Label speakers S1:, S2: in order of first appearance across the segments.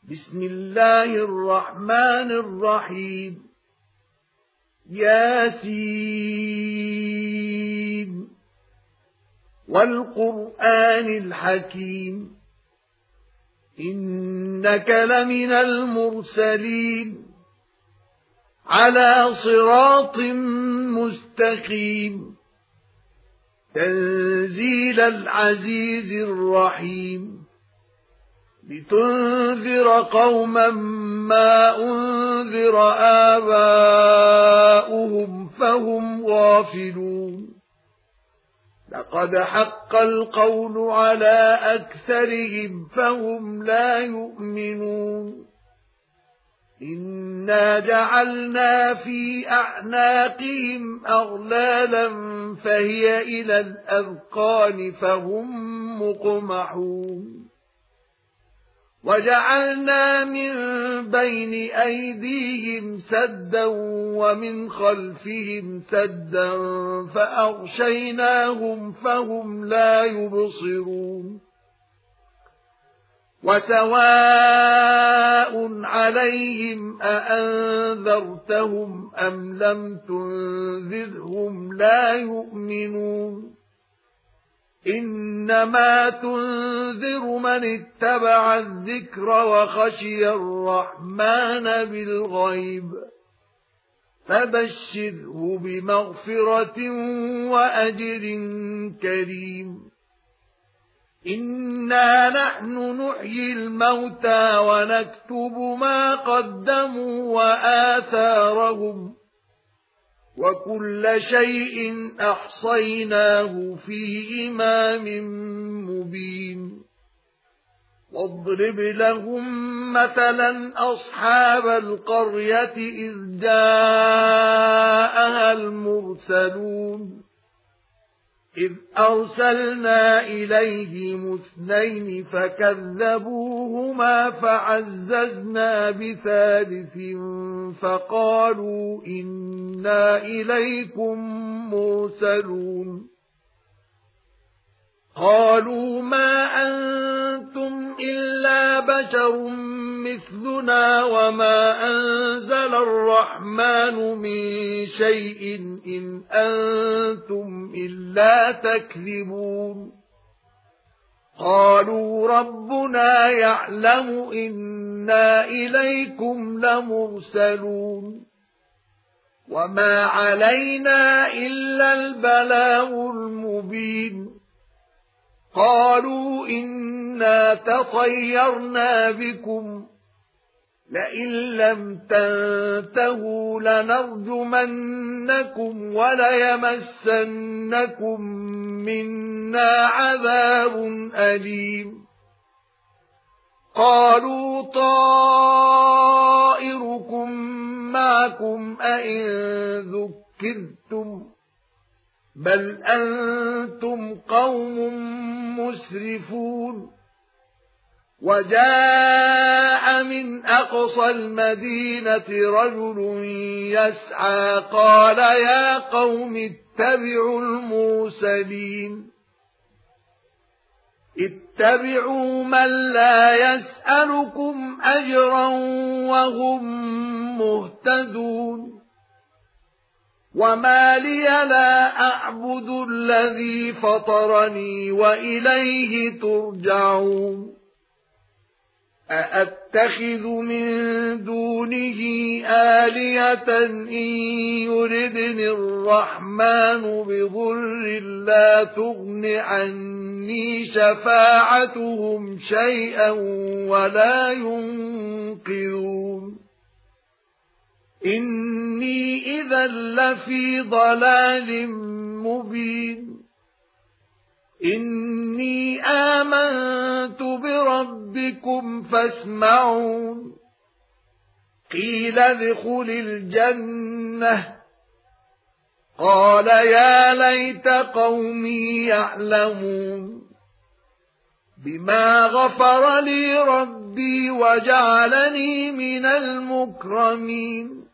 S1: بسم الله الرحمن الرحيم ياسين والقرآن الحكيم إنك لمن المرسلين على صراط مستقيم تنزيل العزيز الرحيم لتنذر قوما ما أنذر آباؤهم فهم غافلون لقد حق القول على أكثرهم فهم لا يؤمنون إنا جعلنا في أعناقهم أغلالا فهي إلى الأذقان فهم مقمحون وجعلنا من بين أيديهم سدا ومن خلفهم سدا فأغشيناهم فهم لا يبصرون وسواء عليهم أأنذرتهم أم لم تنذرهم لا يؤمنون إنما تنذر من اتبع الذكر وخشي الرحمن بالغيب فبشره بمغفرة وأجر كريم إنا نحن نحيي الموتى ونكتب ما قدموا وآثارهم وكل شيء أحصيناه في إمام مبين واضرب لهم مثلا أصحاب القرية إذ جاءها المرسلون إذ أرسلنا إليهم اثنين فكذبوهما فعززنا بثالث فقالوا إنا إليكم مرسلون قالوا ما أنتم إلا بشر مثلنا وما أنزل الرحمن من شيء إن أنتم إلا تكذبون قالوا ربنا يعلم إنا إليكم لمرسلون وما علينا إلا البلاغ المبين قالوا إنا تطيرنا بكم لئن لم تنتهوا لنرجمنكم وليمسنكم منا عذاب أليم قالوا طائركم معكم أئن ذكرتم بل أنتم قوم مسرفون وجاء من أقصى المدينة رجل يسعى قال يا قوم اتبعوا المرسلين اتبعوا من لا يسألكم أجرا وهم مهتدون وما لي لا أعبد الذي فطرني وإليه ترجعون أأتخذ من دونه آلهة إن يردني الرحمن بضر لا تغن عني شفاعتهم شيئا ولا ينقذون إني إذا لفي ضلال مبين إني آمنت بربكم فاسمعون قيل ادخل الجنة قال يا ليت قومي يعلمون بما غفر لي ربي وجعلني من المكرمين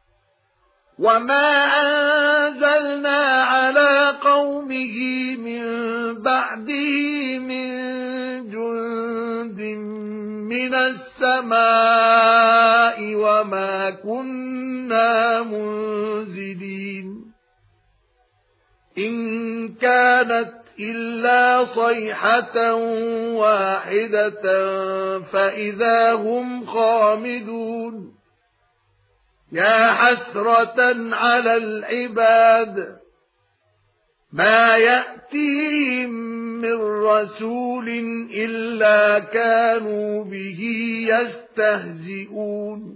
S1: وما أنزلنا على قومه من بعده من جند مِنَ السَّمَاءِ وَمَا كُنَّا مُنزِلِينَ إِن كَانَتْ إِلَّا صَيْحَةً وَاحِدَةً فَإِذَا هُمْ خَامِدُونَ يَا حَسْرَةً عَلَى الْعِبَادِ مَا يَأْتِيهِم مِّن رَّسُولٍ إِلَّا كَانُوا بِهِ يَسْتَهْزِئُونَ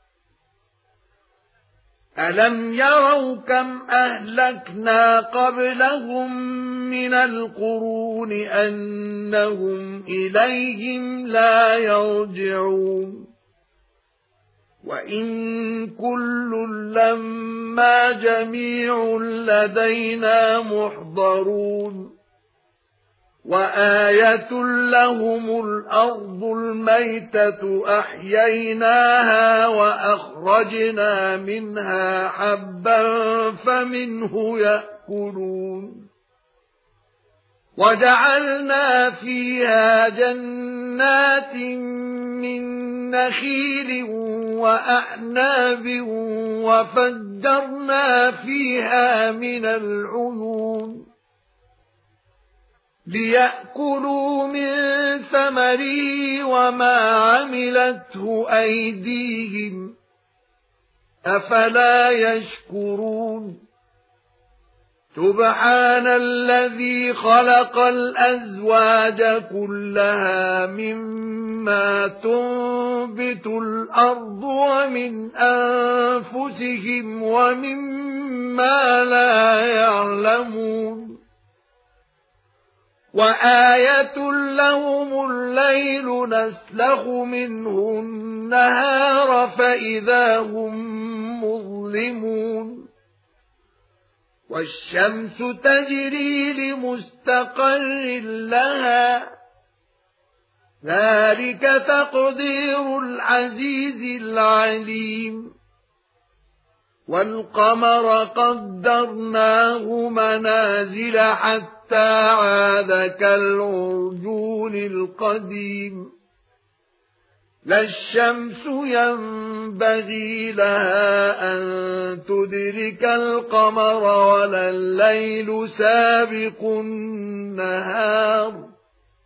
S1: أَلَمْ يَرَوْا كَمْ أَهْلَكْنَا قَبْلَهُم مِّنَ الْقُرُونِ أَنَّهُمْ إِلَيْهِمْ لَا يَرْجِعُونَ وَإِن كُلٌّ لَّمَّا جَمِيعٌ لَّدَيْنَا مُحْضَرُونَ وَآيَةٌ لَّهُمُ الْأَرْضُ الْمَيْتَةُ أَحْيَيْنَاهَا وَأَخْرَجْنَا مِنْهَا حَبًّا فَمِنْهُ يَأْكُلُونَ وَجَعَلْنَا فِيهَا جَنَّاتٍ مِّن نَخِيلٍ وَأَعْنَابٍ وَفَجَّرْنَا فِيهَا مِنَ الْعُيُونِ لِيَأْكُلُوا مِن ثَمَرِهِ وَمَا عَمِلَتْهُ أَيْدِيهِمْ أَفَلَا يَشْكُرُونَ سُبْحَانَ الَّذِي خَلَقَ الْأَزْوَاجَ كُلَّهَا مِمَّا تُنبِتُ الْأَرْضُ وَمِنْ أَنفُسِهِمْ وَمِمَّا لَا يَعْلَمُونَ وَآيَةٌ لَّهُمُ اللَّيْلُ نَسْلَخُ مِنْهُ النَّهَارَ فَإِذَا هُمْ مُظْلِمُونَ وَالشَّمْسُ تَجْرِي لِمُسْتَقَرٍّ لَّهَا ذَلِكَ تَقْدِيرُ الْعَزِيزِ الْعَلِيمِ وَالْقَمَرَ قَدَّرْنَاهُ مَنَازِلَ حَتَّى عَادَ كَالْعُرْجُونِ الْقَدِيمِ لا الشمس ينبغي لها أن تدرك القمر ولا الليل سابق النهار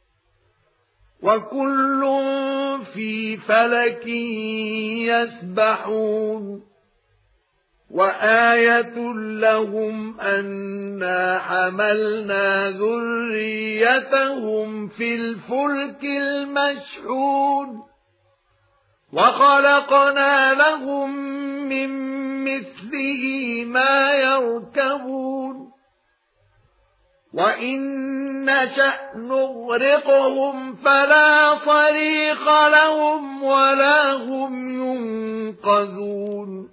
S1: وكل في فلك يسبحون وآية لهم أنا حملنا ذريتهم في الفلك المشحون وَخَلَقْنَا لَهُم مِّن مِّثْلِهِ مَا يَرْكَبُونَ وَإِن نَّشَأْ نُغْرِقْهُمْ فَلَا صَرِيخَ لَهُمْ وَلَا هُمْ يُنقَذُونَ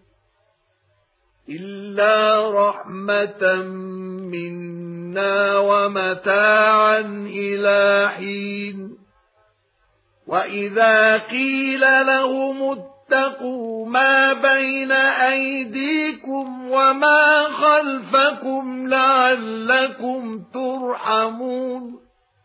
S1: إِلَّا رَحْمَةً مِّنَّا وَمَتَاعًا إِلَى حِينٍ وَإِذَا قِيلَ لَهُمُ اتَّقُوا مَا بَيْنَ أَيْدِيكُمْ وَمَا خَلْفَكُمْ لَعَلَّكُمْ تُرْحَمُونَ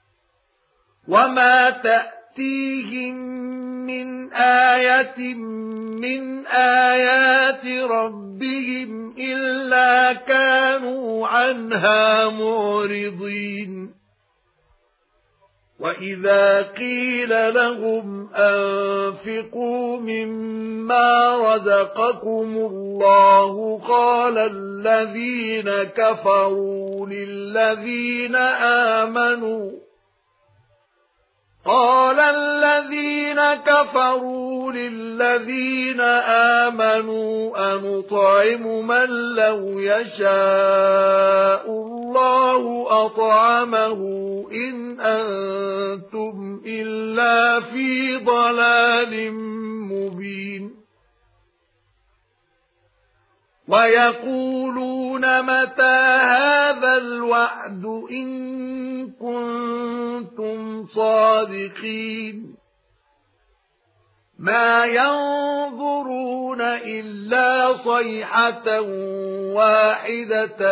S1: وَمَا تَأْتِيهِمْ مِنْ آيَةٍ مِنْ آيَاتِ رَبِّهِمْ إِلَّا كَانُوا عَنْهَا مُعْرِضِينَ وَإِذَا قِيلَ لَهُمْ أَنفِقُوا مِمَّا رَزَقَكُمُ اللَّهُ قَالَ الَّذِينَ كَفَرُوا لِلَّذِينَ آمَنُوا أَنُطْعِمُ مَن لَّوْ يَشَاءُ اللَّهُ أَطْعَمَهُ إِنْ أَنتُمْ إِلَّا فِي ضَلَالٍ مُبِينٍ وَيَقُولُونَ مَتَى هَذَا الْوَعْدُ إِن كُنتُمْ صَادِقِينَ مَا يَنظُرُونَ إِلَّا صَيْحَةً وَاحِدَةً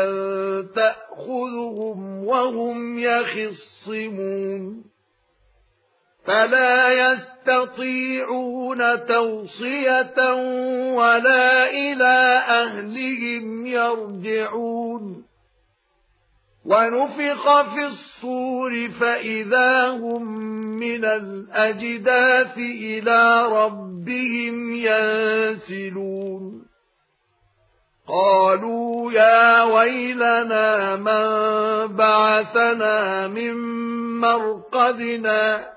S1: تَأْخُذُهُمْ وَهُمْ يَخِصِّمُونَ فلا يستطيعون توصية ولا إلى أهلهم يرجعون ونفخ في الصور فإذا هم من الأجداث إلى ربهم ينسلون قالوا يا ويلنا من بعثنا من مرقدنا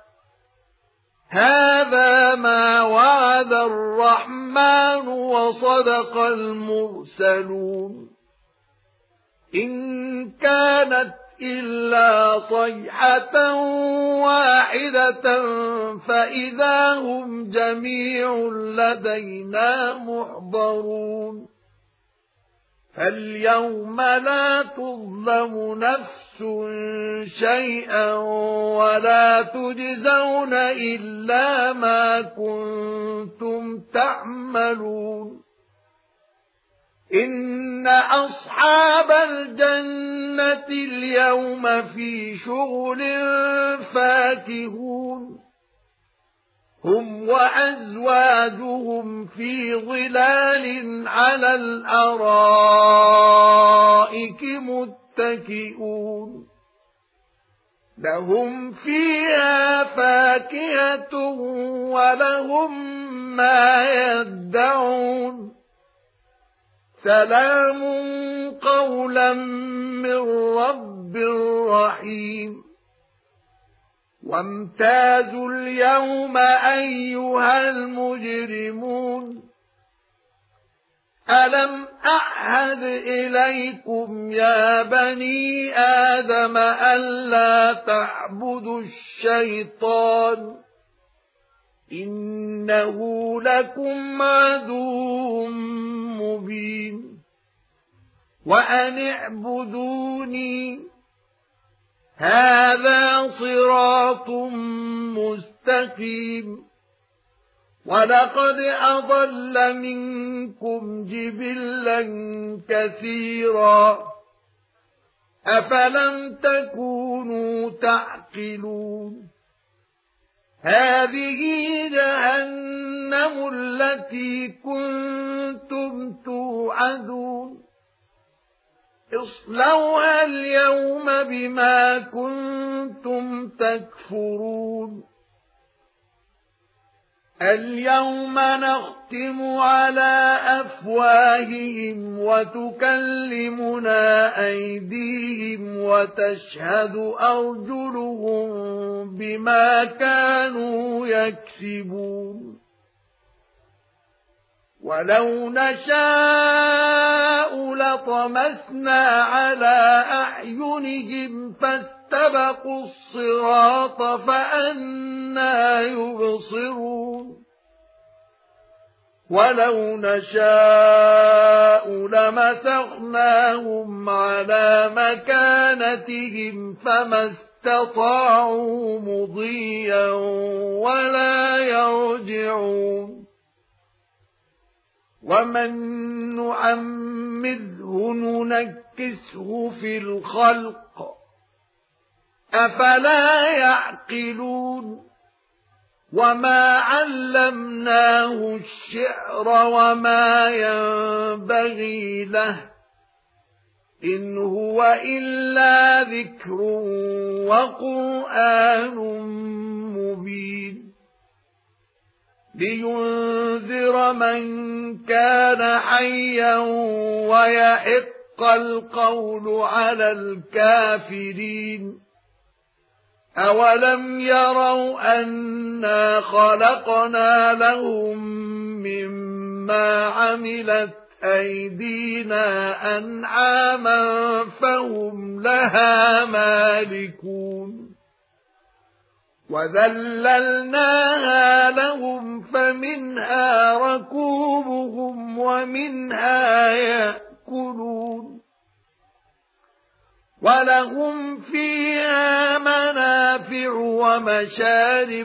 S1: هذا ما وعد الرحمن وصدق المرسلون إن كانت إلا صيحة واحدة فإذا هم جميع لدينا محضرون فاليوم لا تظلم نفس شيئا ولا تجزون إلا ما كنتم تعملون إن أصحاب الجنة اليوم في شغل فاكهون هم وأزواجهم في ظلال على الأرائك متكئون لهم فيها فاكهة ولهم ما يدعون سلام قولا من رب رحيم وامتازوا اليوم أيها المجرمون ألم أعهد إليكم يا بني آدم ألا تعبدوا الشيطان إنه لكم عدو مبين وأن اعبدوني هذا صراط مستقيم ولقد أضل منكم جبلا كثيرا أفلم تكونوا تعقلون هذه جهنم التي كنتم توعدون اصلوها اليوم بما كنتم تكفرون اليوم نختم على أفواههم وتكلمنا أيديهم وتشهد أرجلهم بما كانوا يكسبون ولو نشاء لطمسنا على أعينهم فاستبقوا الصراط فأنى يبصرون ولو نشاء لمسخناهم على مكانتهم فما استطاعوا مضيا ولا يرجعون ومن نعمره ننكسه في الخلق أفلا يعقلون وما علمناه الشعر وما ينبغي له إن هو إلا ذكر وقرآن مبين لينذر من كان حيا ويحق القول على الكافرين أولم يروا أنا خلقنا لهم مما عملت أيدينا أنعاما فهم لها مالكون وذللناها لهم فمنها ركوبهم ومنها يأكلون ولهم فيها منافع ومشارب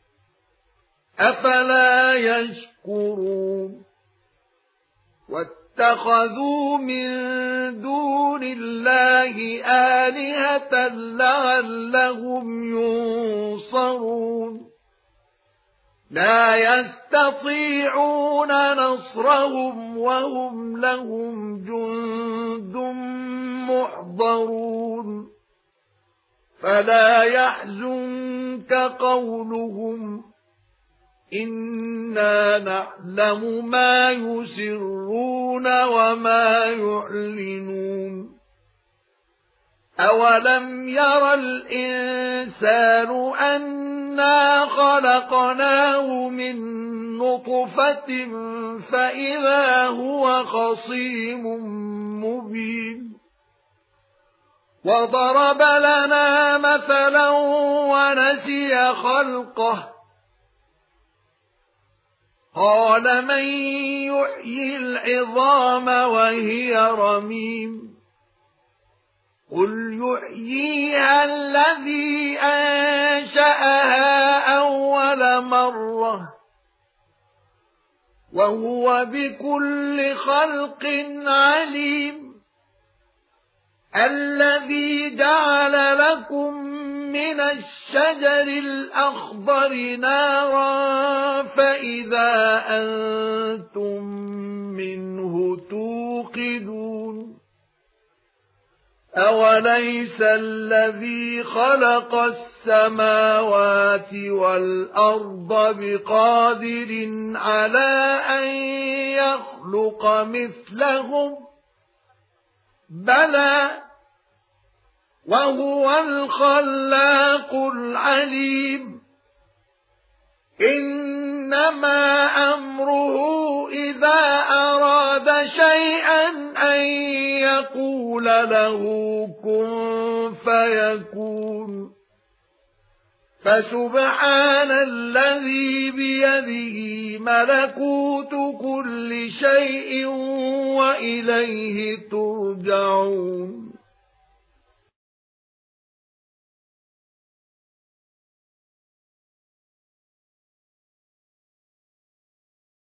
S1: أفلا يشكرون اتخذوا من دون الله آلهة لعلهم ينصرون لا يستطيعون نصرهم وهم لهم جند محضرون فلا يحزنك قولهم إنا نعلم ما يسرون وما يعلنون أولم ير الإنسان أنا خلقناه من نطفة فإذا هو خصيم مبين وضرب لنا مثلا ونسي خلقه قال من يحيي العظام وهي رميم قل يحييها الذي أنشأها أول مرة وهو بكل خلق عليم الذي جعل لكم من الشجر الأخضر نارا فإذا أنتم منه توقدون أوليس الذي خلق السماوات والأرض بقادر على أن يخلق مثلهم بلى وهو الخلاق العليم إنما أمره إذا أراد شيئا أن يقول له كن فيكون فسبحان الذي بيده ملكوت كل شيء وإليه ترجعون